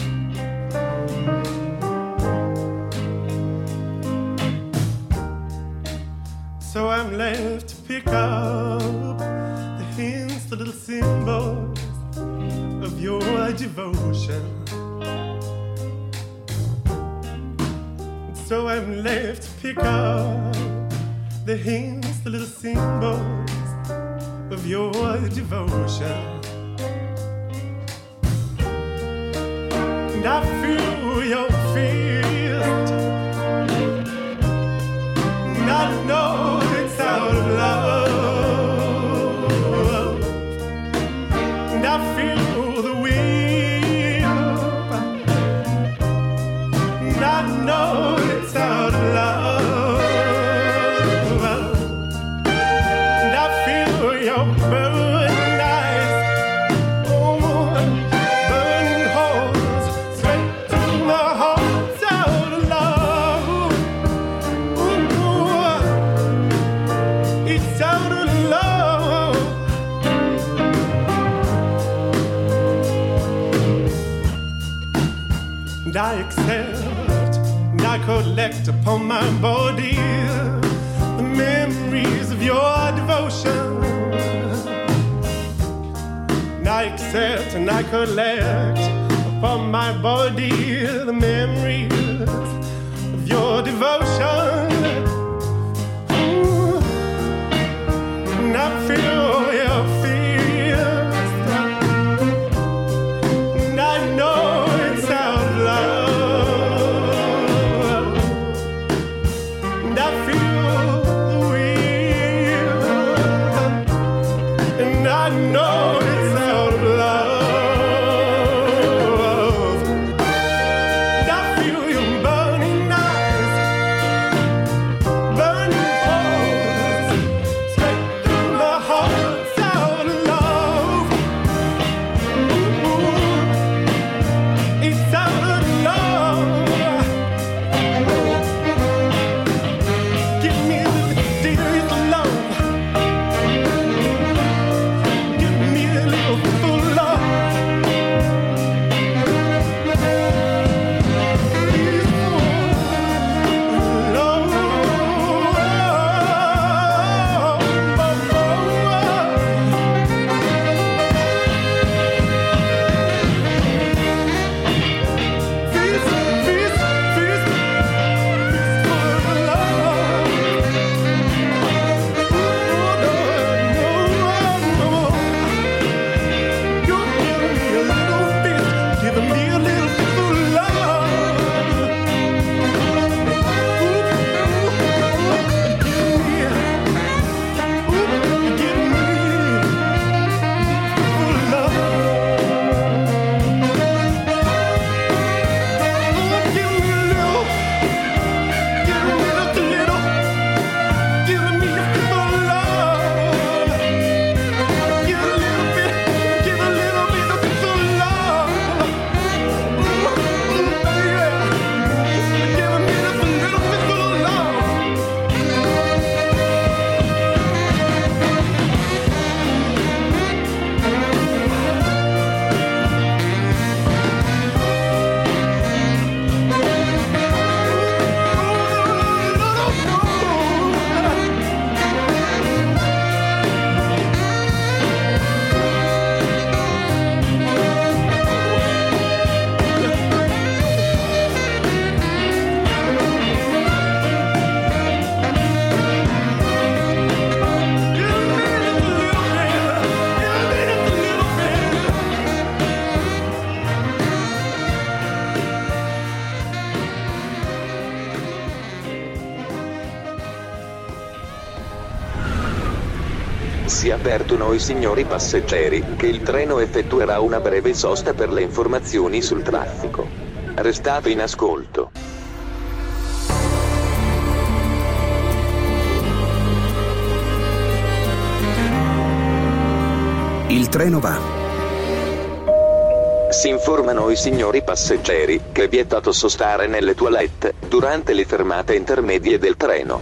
So I'm left to pick up the hints, the little symbols of your devotion. So I'm left to pick up the hints, the little symbols of your devotion. And I feel your fears, and I know it's out of love. And I feel the wind, and I know it's out of love. And I feel your burning eyes, burning holes straight through my heart. It's out of love. It's out of love. And I accept, and I collect upon my body the memories of your devotion. And I accept and I collect upon my body the memories of your devotion. And I feel your fears, and I know it's out of love. And I feel the wind, and I know it's out of love. And I feel your burning eyes, Si avvertono i signori passeggeri che il treno effettuerà una breve sosta per le informazioni sul traffico. Restate in ascolto. Il treno va. Si informano i signori passeggeri che è vietato sostare nelle toilette durante le fermate intermedie del treno.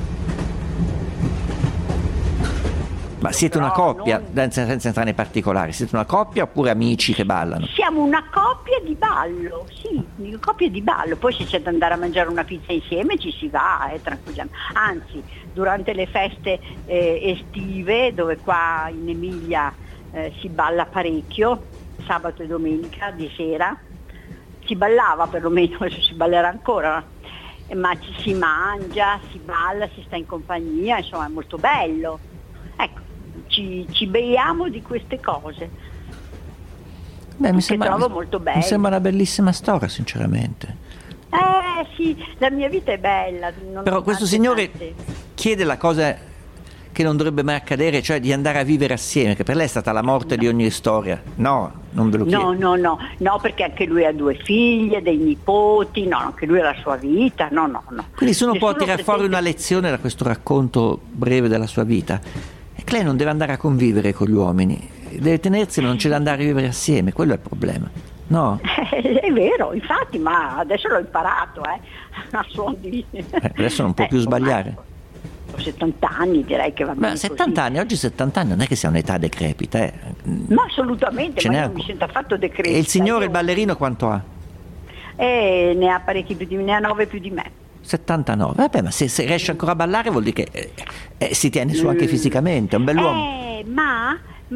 Ma siete una coppia, senza entrare nei particolari, siete una coppia oppure amici che ballano? Siamo una coppia di ballo, sì, una coppia di ballo. Poi se c'è da andare a mangiare una pizza insieme ci si va, tranquillamente. Anzi, durante le feste estive, dove qua in Emilia si balla parecchio, sabato e domenica di sera, si ballava perlomeno, adesso si ballerà ancora, ma ci si mangia, si balla, si sta in compagnia, insomma è molto bello. Ecco, ci beiamo di queste cose. Beh, mi sembra, trovo molto bello. Mi sembra una bellissima storia, sinceramente. Sì, la mia vita è bella. Però questo signore chiede la cosa che non dovrebbe mai accadere, cioè di andare a vivere assieme, che per lei è stata la morte di ogni storia. No, non ve lo chiedo. No, perché anche lui ha 2 figlie, dei nipoti, no, anche lui ha la sua vita, no. Quindi se uno può tirare fuori una lezione da questo racconto breve della sua vita, è che lei non deve andare a convivere con gli uomini, deve tenersi, ma non c'è da andare a vivere assieme, quello è il problema. No? È vero, infatti, ma adesso l'ho imparato, a suon di... adesso non può più sbagliare. Ho 70 anni, direi che va bene. Ma 70 anni, oggi 70 anni non è che sia un'età decrepita. Ma assolutamente, ma io non mi sento affatto decrepita. E il signore, il ballerino, quanto ha? Ne ha parecchi più di me, ne ha 9 più di me. 79, vabbè, ma se riesce ancora a ballare vuol dire che si tiene su anche fisicamente, è un bell'uomo. Ma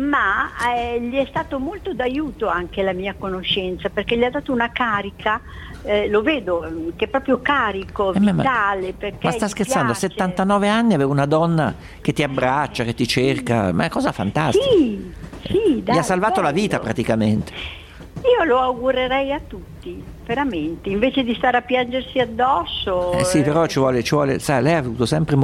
gli è stato molto d'aiuto anche la mia conoscenza, perché gli ha dato una carica, lo vedo che è proprio carico, vitale. Ma sta scherzando? A 79 anni avere una donna che ti abbraccia, che ti cerca, ma è cosa fantastica. Sì, dai, gli ha salvato bello. La vita praticamente. Io lo augurerei a tutti, veramente, invece di stare a piangersi addosso. Sì, però ci vuole, sai, lei ha avuto sempre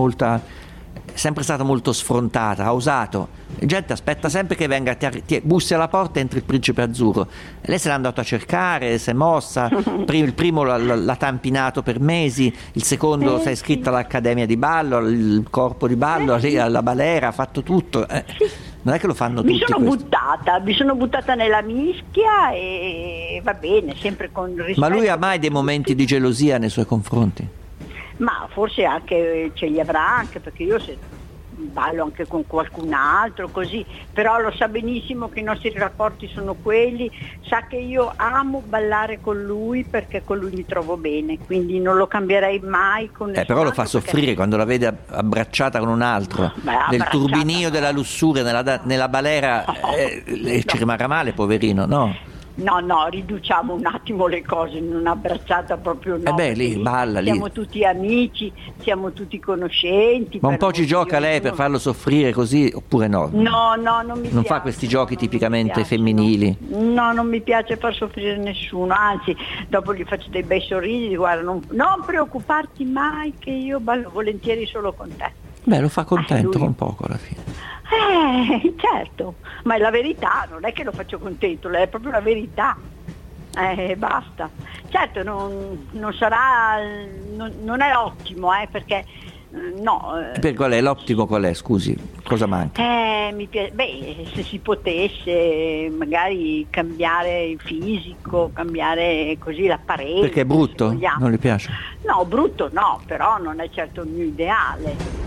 stata molto sfrontata, ha osato. La gente aspetta sempre che venga, bussi alla porta e entri il principe azzurro. Lei se l'è andato a cercare, si è mossa, il primo l'ha tampinato per mesi, il secondo si è iscritta all'accademia di ballo, al corpo di ballo, alla balera, ha fatto tutto. Non è che lo fanno tutti. Mi sono buttata nella mischia e va bene, sempre con rispetto. Ma lui ha mai dei momenti di gelosia nei suoi confronti? Ma forse anche ce li avrà, anche perché io ballo anche con qualcun altro così, però lo sa benissimo che i nostri rapporti sono quelli, sa che io amo ballare con lui perché con lui mi trovo bene, quindi non lo cambierei mai con nessun però lo fa altro soffrire perché... quando la vede abbracciata con un altro. Nel turbinio della lussuria, nella balera, ci rimarrà male, poverino, no? No, riduciamo un attimo le cose, in una abbracciata proprio no. Lì balla, siamo tutti amici, siamo tutti conoscenti. Ma un po' ci gioca lei per farlo soffrire così, oppure no? No, non mi piace. Non fa questi giochi tipicamente femminili? No, non mi piace far soffrire nessuno, anzi, dopo gli faccio dei bei sorrisi, guarda, non preoccuparti mai che io ballo volentieri solo con te. Beh, lo fa contento con poco alla fine. Certo, ma è la verità, non è che lo faccio contento, è proprio la verità. Basta. Certo, non sarà, non è ottimo, perché no. Per qual è l'ottimo? Qual è? Scusi, cosa manca? Mi piace, se si potesse magari cambiare il fisico, cambiare così l'apparecchio. Perché è brutto? Non le piace? No, brutto no, però non è certo il mio ideale.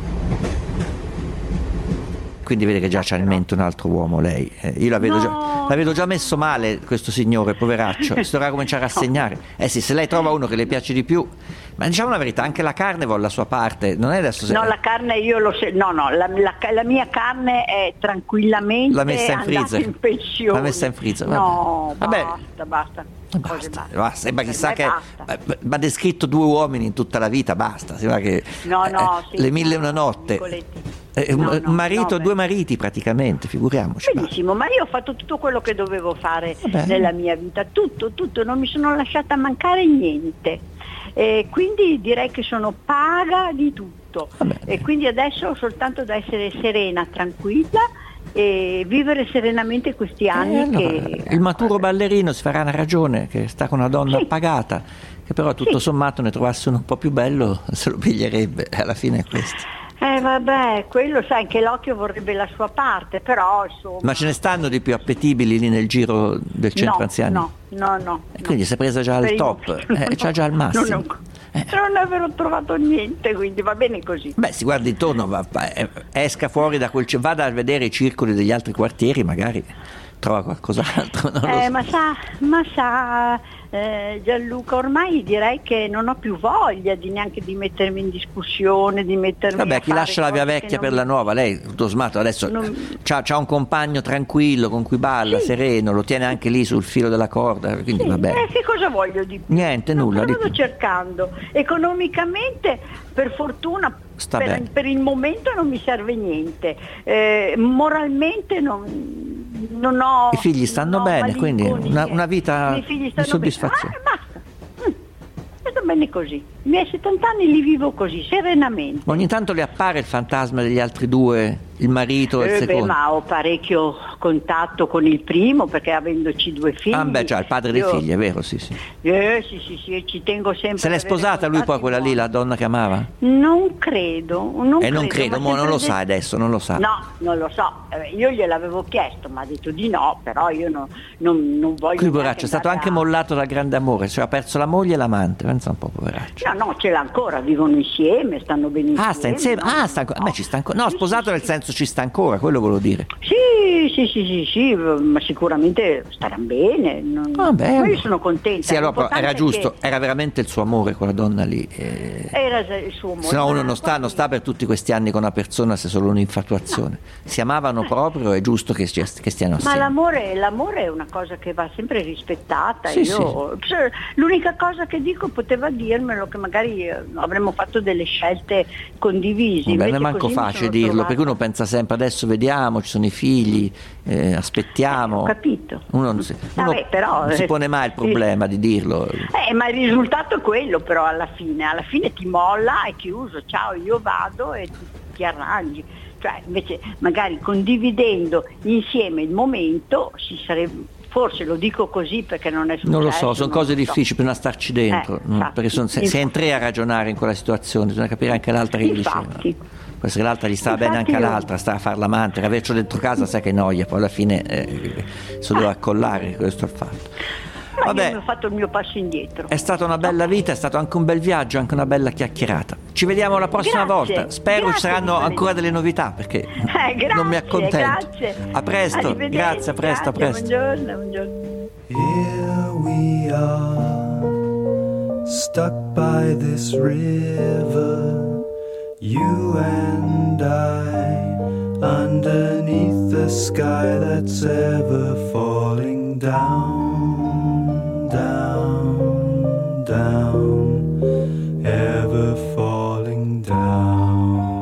Quindi vede che già c'ha in mente un altro uomo lei. Io la vedo già messo male questo signore, poveraccio. Si dovrà cominciare a segnare. Sì, se lei trova uno che le piace di più. Ma diciamo la verità, anche la carne vuole la sua parte. Non è adesso. No, la carne io la mia carne è tranquillamente la messa in freezer. In pensione. La messa in freezer. No, vabbè. Basta. Basta. Chissà che ha descritto 2 uomini in tutta la vita, basta. Sembra che le 1001 notte. un marito, no, due mariti praticamente, figuriamoci. Benissimo, ma io ho fatto tutto quello che dovevo fare nella mia vita, tutto, non mi sono lasciata mancare niente. Quindi direi che sono paga di tutto. E quindi adesso ho soltanto da essere serena, tranquilla e vivere serenamente questi anni. Allora, il maturo ballerino si farà una ragione che sta con una donna pagata, che però tutto sommato ne trovasse uno un po' più bello, se lo piglierebbe, alla fine è questo. Vabbè, quello sai, anche l'occhio vorrebbe la sua parte, però insomma... Ma ce ne stanno di più appetibili lì nel giro del centro anziani? No. E quindi si è presa già al top, c'ha già il massimo. Non avrò trovato niente, quindi va bene così. Beh, si guarda intorno, esca fuori da quel... vada a vedere i circoli degli altri quartieri, magari trova qualcos'altro. Non lo so. Ma sa Gianluca, ormai direi che non ho più voglia neanche di mettermi in discussione, di mettermi Vabbè, a chi fare lascia la via vecchia per la nuova, lei tutto sommato adesso c'ha un compagno tranquillo con cui balla, sereno, lo tiene anche lì sul filo della corda, quindi va bene. Che cosa voglio di più? Niente, nulla di più. Sto cercando. Economicamente, per fortuna, per il momento non mi serve niente. Moralmente non ho... I figli stanno bene, quindi una vita di soddisfazione. Basta. Sto bene così. I miei 70 anni li vivo così, serenamente. Ogni tanto le appare il fantasma degli altri due, il marito e il secondo? Ma ho parecchio contatto con il primo, perché avendoci 2 figli... già, il padre dei figli, è vero, sì. Sì, ci tengo sempre... Se l'è sposata lui poi quella lì, la donna che amava? Non credo. Non credo, non lo sa adesso, non lo sa. No, non lo so. Io gliel'avevo chiesto, ma ha detto di no, però io non voglio... Qui poveraccio, è stato anche mollato dal grande amore, cioè ha perso la moglie e l'amante, pensa un po', poveraccio. No, ce l'ha ancora, vivono insieme, stanno benissimo. Sta insieme? Sta ancora. Beh, ci sta ancora. No, sposato nel senso ci sta ancora, quello volevo dire. Sì, ma sicuramente staranno bene. Io sono contenta. Sì, allora era giusto, era veramente il suo amore quella donna lì. Era il suo amore. Se no uno non sta per tutti questi anni con una persona se è solo un'infatuazione. Si amavano proprio, è giusto che stiano assieme. Ma l'amore è una cosa che va sempre rispettata. L'unica cosa che dico, poteva dirmelo, che magari avremmo fatto delle scelte condivise. Non è manco facile dirlo, perché uno pensa sempre adesso vediamo, ci sono i figli, aspettiamo. Ho capito. Uno non si pone mai il problema di dirlo. Ma il risultato è quello, però alla fine ti molla, è chiuso, ciao, io vado e ti arrangi. Cioè, invece magari condividendo insieme il momento si sarebbe... Forse lo dico così perché non è successo. Non lo so, sono cose difficili, bisogna starci dentro, perché si è in 3 a ragionare in quella situazione, bisogna capire anche l'altra che diceva. Può essere che l'altra gli stava bene anche all'altra, stava a fare l'amante, che avercelo dentro casa sai che noia, poi alla fine si doveva accollare, questo è il fatto. Vabbè, io ho fatto il mio passo indietro. È stata una bella vita, è stato anche un bel viaggio, anche una bella chiacchierata. Ci vediamo la prossima volta. Spero ci saranno ancora delle novità, perché non mi accontento. Grazie. A presto, grazie, a presto. Buongiorno. Here we are, stuck by this river, you and I, underneath the sky that's ever falling down, down, down, ever falling down.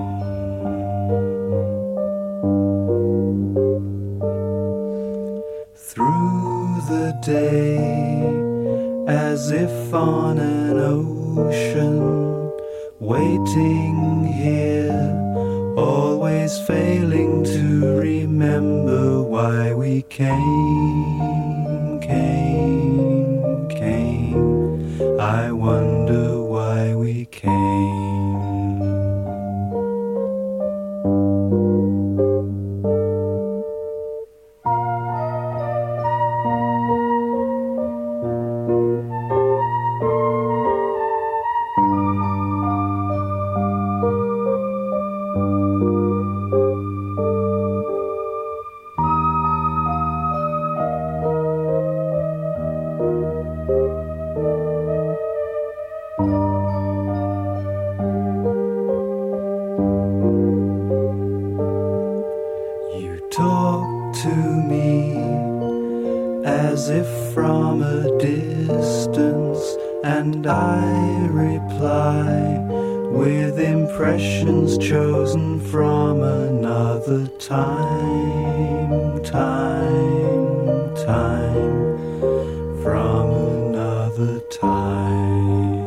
Through the day, as if on an ocean, waiting here, always failing to remember why we came. I wonder why we came. with impressions chosen from another time, from another time.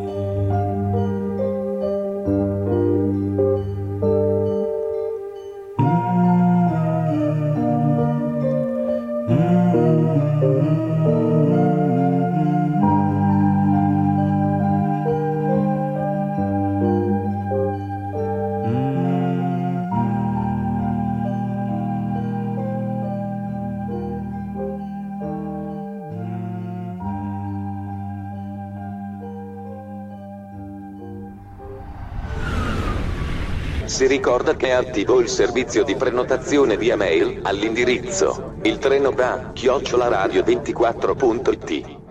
Si ricorda che è attivo il servizio di prenotazione via mail all'indirizzo iltrenova@radio24.it.